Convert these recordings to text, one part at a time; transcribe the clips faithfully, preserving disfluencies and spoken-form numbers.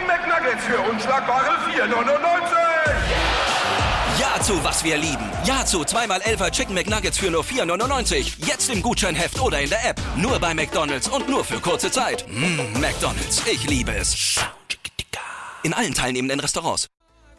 McNuggets für unschlagbare vier neunundneunzig. Ja zu was wir lieben. Ja zu zweimal Elfer Chicken McNuggets für nur vier neunundneunzig. Jetzt im Gutscheinheft oder in der App. Nur bei McDonald's und nur für kurze Zeit. Mmh, McDonald's, ich liebe es. In allen teilnehmenden Restaurants.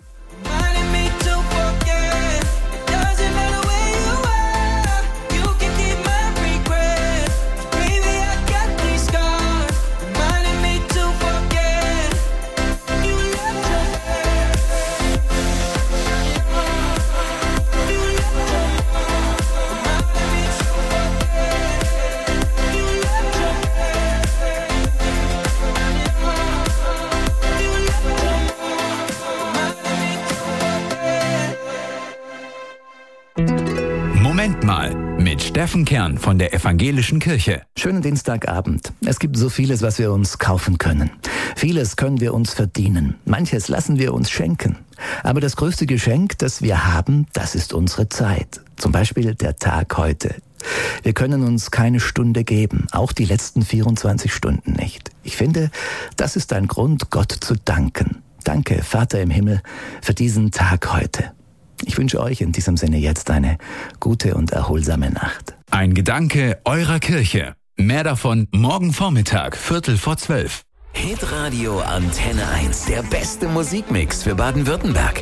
Moment mal, mit Steffen Kern von der Evangelischen Kirche. Schönen Dienstagabend. Es gibt so vieles, was wir uns kaufen können. Vieles können wir uns verdienen. Manches lassen wir uns schenken. Aber das größte Geschenk, das wir haben, das ist unsere Zeit. Zum Beispiel der Tag heute. Wir können uns keine Stunde geben, auch die letzten vierundzwanzig Stunden nicht. Ich finde, das ist ein Grund, Gott zu danken. Danke, Vater im Himmel, für diesen Tag heute. Ich wünsche euch in diesem Sinne jetzt eine gute und erholsame Nacht. Ein Gedanke eurer Kirche. Mehr davon morgen Vormittag, Viertel vor zwölf. Hitradio Antenne eins, der beste Musikmix für Baden-Württemberg.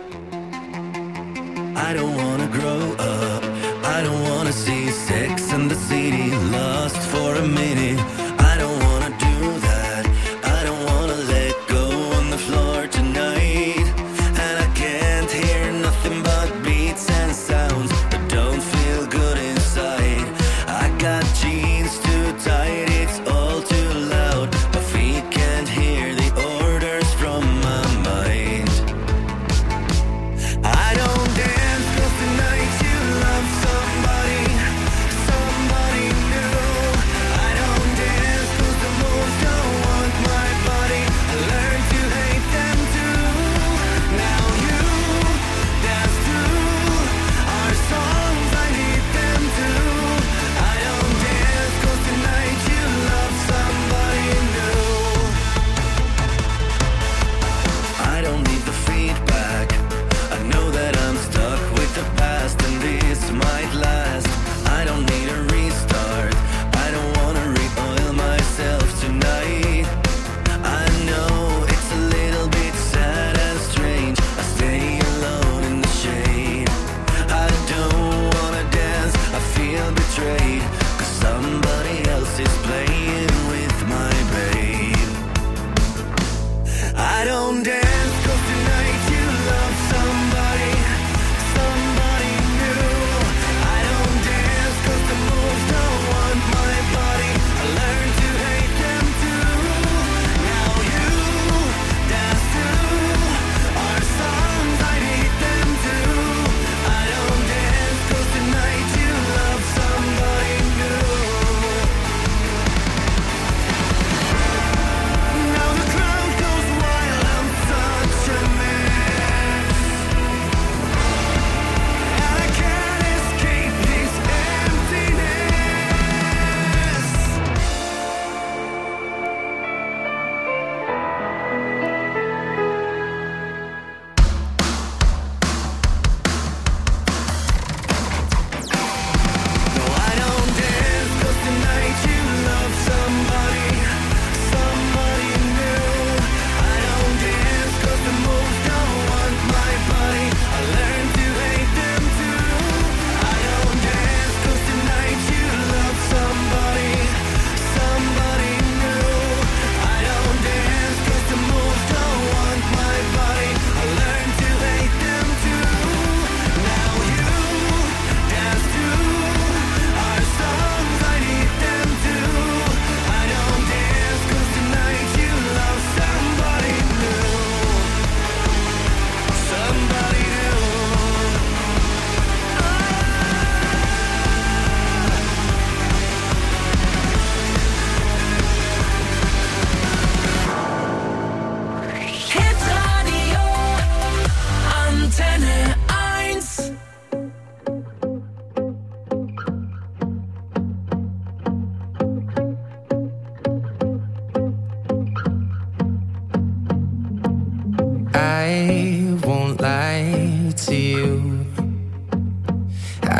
I don't wanna grow up, I don't wanna see Sex and the City lost for a minute. I don't wanna do that, I don't wanna let go on the floor tonight. And I can't hear nothing but beats and sounds that don't feel good inside. I got jeans too tight, it's all too loud. My feet can't hear the orders from my mind. I don't dance 'cause tonight you love somebody, somebody new. I don't dance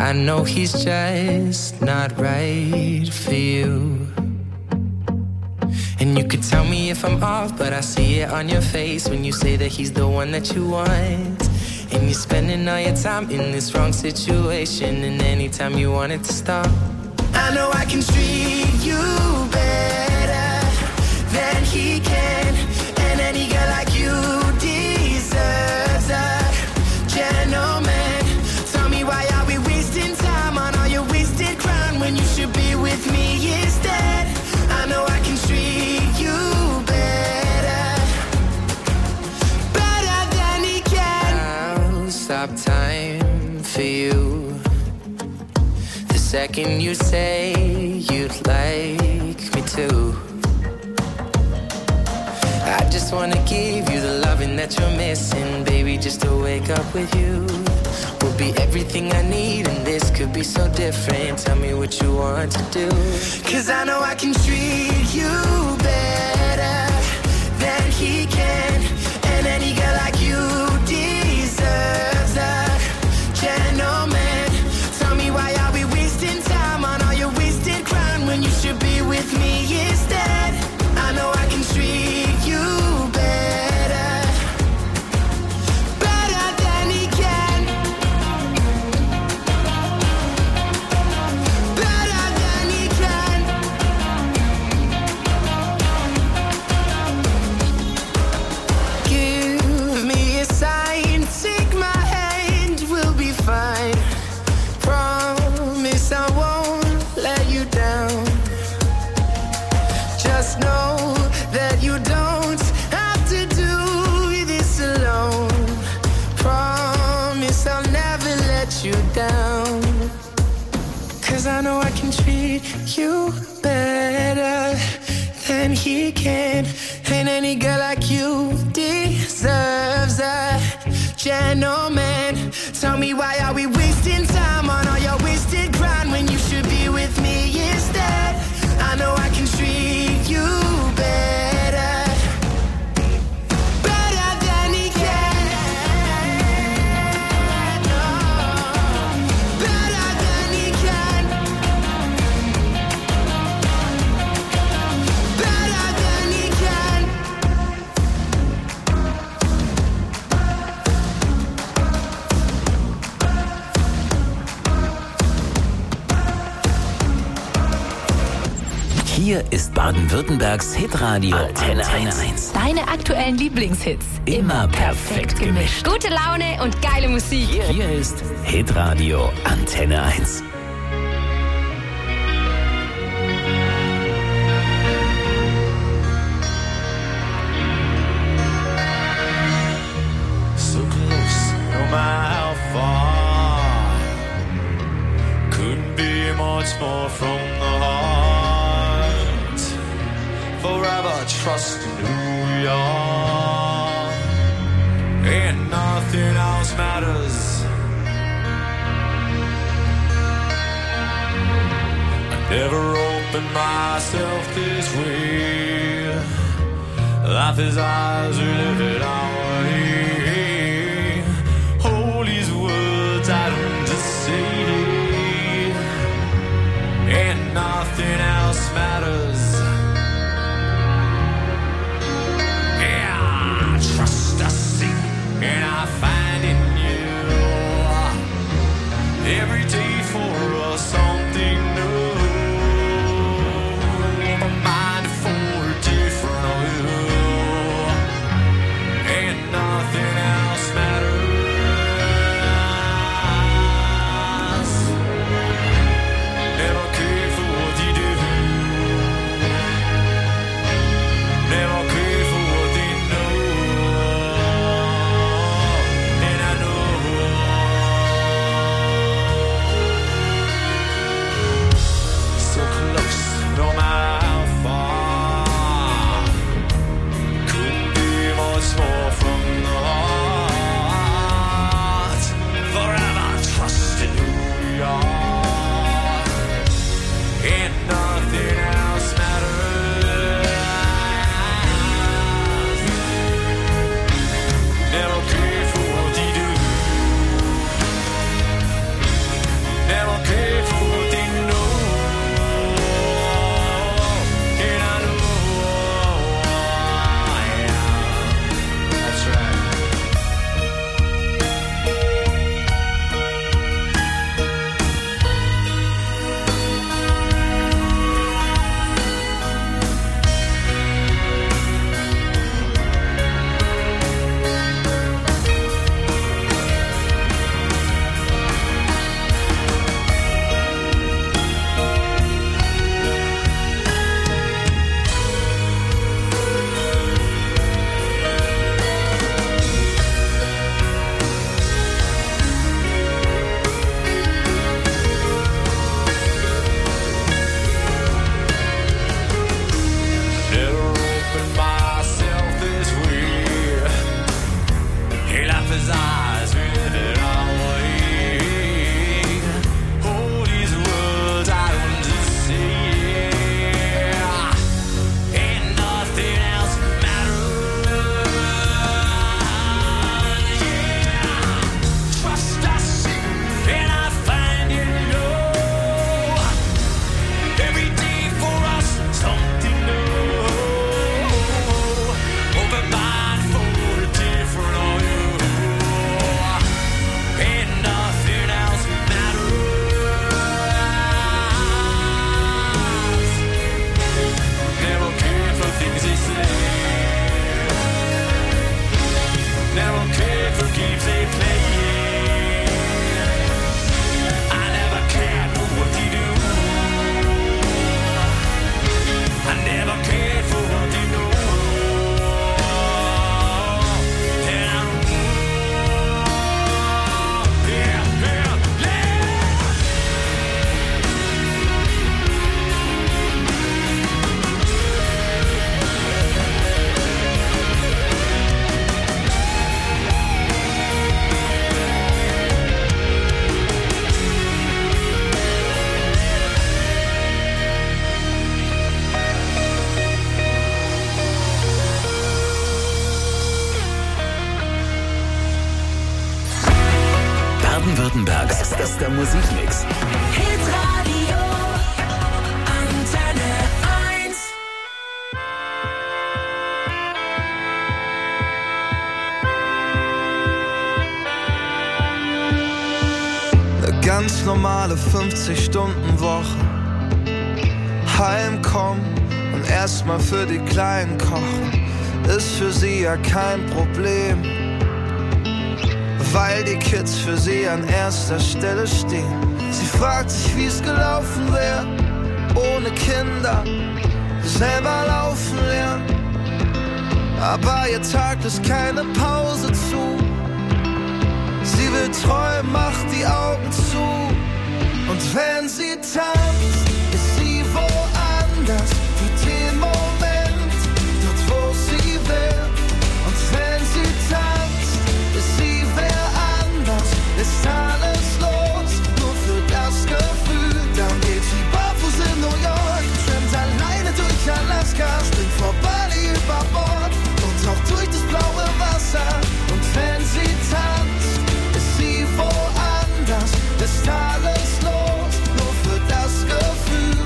I know he's just not right for you. And you could tell me if I'm off, but I see it on your face when you say that he's the one that you want. And you're spending all your time in this wrong situation, and anytime you want it to stop, I know I can treat you better than he can. And any girl like you deserves a gentleman. Tell me, why are we wasting time on all your wasted crown when you should be with me instead? I know I can treat you better, better than he can. I'll stop time for you the second you say you'd like me to. I just wanna give you the loving that you're missing, baby, just to wake up with you will be everything I need, and this could be so different. Tell me what you want to do, 'cause I know I can treat you better than he can. And any girl like you deserves a gentleman. Tell me, why are we wasting time on all your wasted crown when you should be with me instead? I know I can treat you better, better than he can, better than he can. Give me a sign, take my hand, we'll be fine. Promise I won't let you down. Just know that you don't have to do this alone. Promise I'll never let you down. 'Cause I know I can treat you better than he can. And any girl like you deserves a gentleman. Tell me, why are we wasting time on all your wasted grind when you should be with me instead? I know I can treat you better, better than he can. No, better than he can, better than he can. Hier ist Baden-Württembergs Hitradio Antenne eins. Deine aktuellen Lieblingshits. Immer perfekt gemischt. Gute Laune und geile Musik. Hier, hier ist Hitradio Antenne eins. So close, no matter how far. Couldn't be much more from the heart. Forever trusting who we are, and nothing else matters. I never opened myself this way. Life is ours, we live it our way. Hold these words I don't just say, and nothing else matters. Trust I seek and I find in you. Every day for us something new. I'm minded for a different view. Baden-Württembergs bester Musikmix. Hitradio Antenne eins. Eine ganz normale fünfzig-Stunden-Woche. Heimkommen und erstmal für die Kleinen kochen, ist für sie ja kein Problem, weil die Kids für sie an erster Stelle stehen. Sie fragt sich, wie's gelaufen wäre, ohne Kinder, selber laufen lernen. Aber ihr Tag ist keine Pause zu. Sie will träumen, macht die Augen zu. Und wenn sie tanzt, ist sie woanders, für den Moment, dort wo sie will. Und wenn sie tanzt, ist sie wer anders, ist alles los, nur für das Gefühl. Dann geht sie barfuß in New York, schwimmt alleine durch Alaska, springt vor Bali über Bord und taucht durch das blaue Wasser. Und wenn sie tanzt, ist sie woanders, ist alles los, nur für das Gefühl.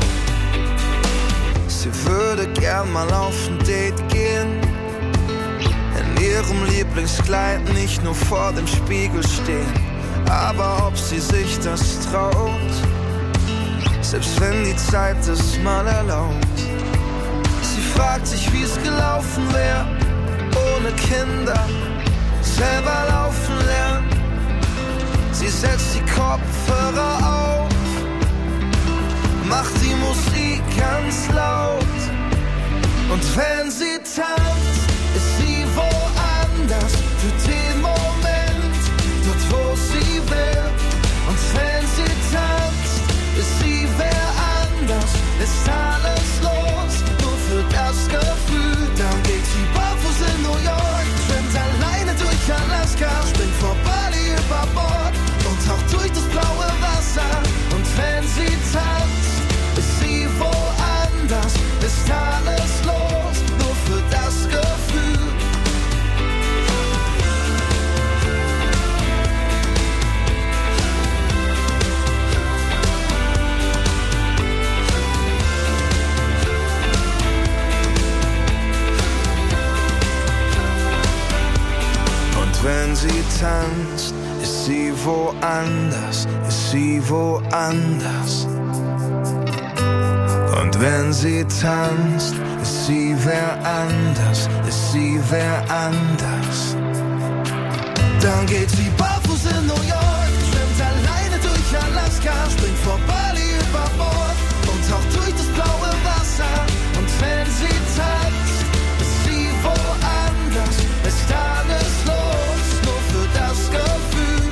Sie würde gern mal auf ein Date gehen, in ihrem Lieblingskleid nicht nur vor dem Spiegel stehen. Aber ob sie sich das traut, selbst wenn die Zeit es mal erlaubt. Sie fragt sich, wie's gelaufen wäre, ohne Kinder, selber laufen lernen. Sie setzt die Kopfhörer auf, macht die Musik ganz laut. Und wenn sie tanzt, ist sie woanders, für den Moment, dort wo sie will. Und wenn sie tanzt, ist sie wer anders, ist alles los, nur für das Gefühl. Dann geht sie barfuß in New York, schwimmt alleine durch Alaska, springt vor Bali über Bord und taucht durch das blaue Wasser. Und wenn sie tanzt, ist sie woanders, ist alles los, nur für das Gefühl. Und wenn sie tanzt, ist sie woanders, ist sie woanders. Und wenn sie tanzt, ist sie wer anders, ist sie wer anders. Dann geht sie barfuß in New York, schwimmt alleine durch Alaska, springt vor Bali über Bord und taucht durch das blaue Wasser. Und wenn sie tanzt, ist sie woanders, ist alles los, nur für das Gefühl.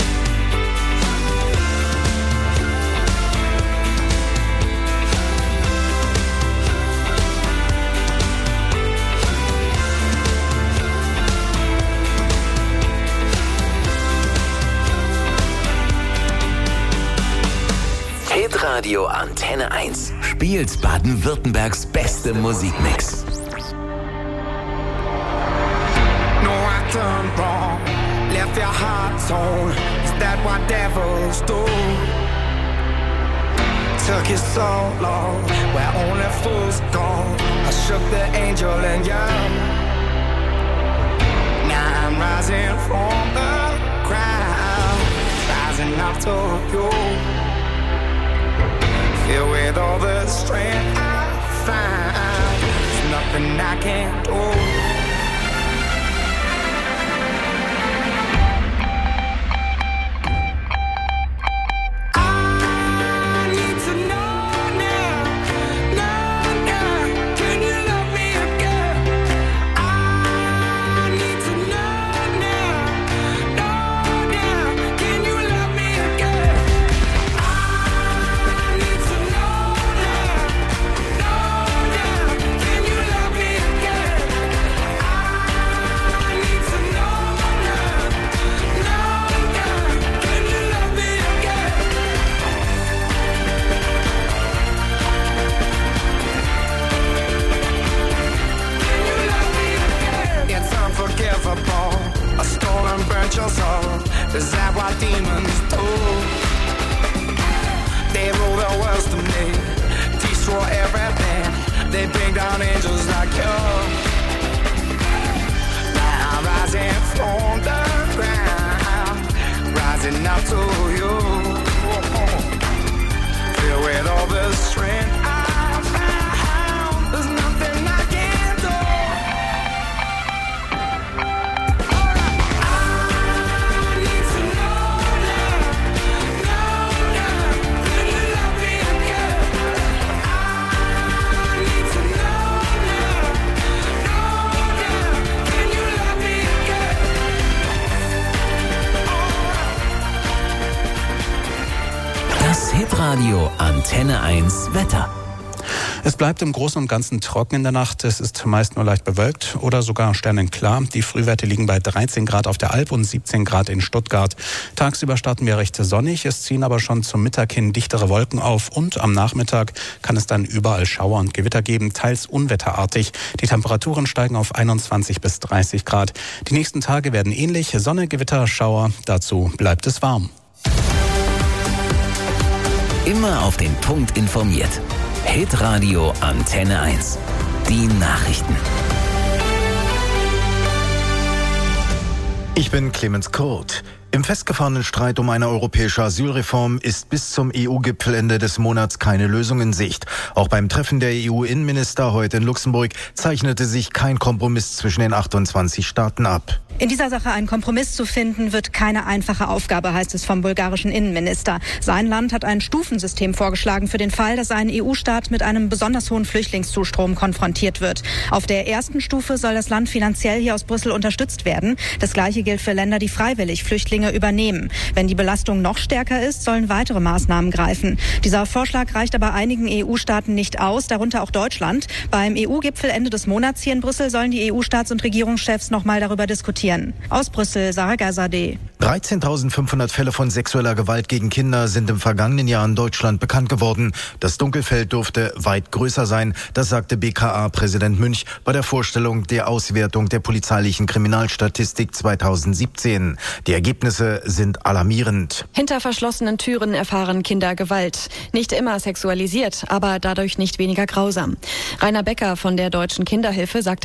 Hitradio Antenne eins spielt Baden-Württembergs beste Musikmix. No, I done wrong, left your heart torn. Is that what devils do? Took you so long, where only fools gone. I shook the angel and young. Now I'm rising from the crowd, rising up to you. Filled with all the strength I find, there's nothing I can't do. Is that what demons do? They rule the world to me, destroy everything. They bring down angels like you. Now I'm rising from the ground, rising up to you. Filled with all the strength I found, there's nothing I can't do. I need to know now, know now, can you love me again? I need to know now, know now, can you love me again? Das Hitradio Antenne eins Wetter. Es bleibt im Großen und Ganzen trocken in der Nacht. Es ist meist nur leicht bewölkt oder sogar sternenklar. Die Frühwerte liegen bei dreizehn Grad auf der Alp und siebzehn Grad in Stuttgart. Tagsüber starten wir recht sonnig. Es ziehen aber schon zum Mittag hin dichtere Wolken auf und am Nachmittag kann es dann überall Schauer und Gewitter geben, teils unwetterartig. Die Temperaturen steigen auf einundzwanzig bis dreißig Grad. Die nächsten Tage werden ähnlich. Sonne, Gewitter, Schauer. Dazu bleibt es warm. Immer auf den Punkt informiert. Hitradio Antenne eins. Die Nachrichten. Ich bin Clemens Kurt. Im festgefahrenen Streit um eine europäische Asylreform ist bis zum E U-Gipfel Ende des Monats keine Lösung in Sicht. Auch beim Treffen der E U-Innenminister heute in Luxemburg zeichnete sich kein Kompromiss zwischen den achtundzwanzig Staaten ab. In dieser Sache einen Kompromiss zu finden, wird keine einfache Aufgabe, heißt es vom bulgarischen Innenminister. Sein Land hat ein Stufensystem vorgeschlagen für den Fall, dass ein E U-Staat mit einem besonders hohen Flüchtlingszustrom konfrontiert wird. Auf der ersten Stufe soll das Land finanziell hier aus Brüssel unterstützt werden. Das Gleiche gilt für Länder, die freiwillig Flüchtlinge übernehmen. Wenn die Belastung noch stärker ist, sollen weitere Maßnahmen greifen. Dieser Vorschlag reicht aber einigen E U-Staaten nicht aus, darunter auch Deutschland. Beim E U-Gipfel Ende des Monats hier in Brüssel sollen die E U-Staats- und Regierungschefs noch mal darüber diskutieren. Aus Brüssel, Sarah Gazadeh. dreizehntausendfünfhundert Fälle von sexueller Gewalt gegen Kinder sind im vergangenen Jahr in Deutschland bekannt geworden. Das Dunkelfeld dürfte weit größer sein, das sagte B K A-Präsident Münch bei der Vorstellung der Auswertung der polizeilichen Kriminalstatistik zweitausendsiebzehn. Die Ergebnisse sind alarmierend. Hinter verschlossenen Türen erfahren Kinder Gewalt. Nicht immer sexualisiert, aber dadurch nicht weniger grausam. Rainer Becker von der Deutschen Kinderhilfe sagte,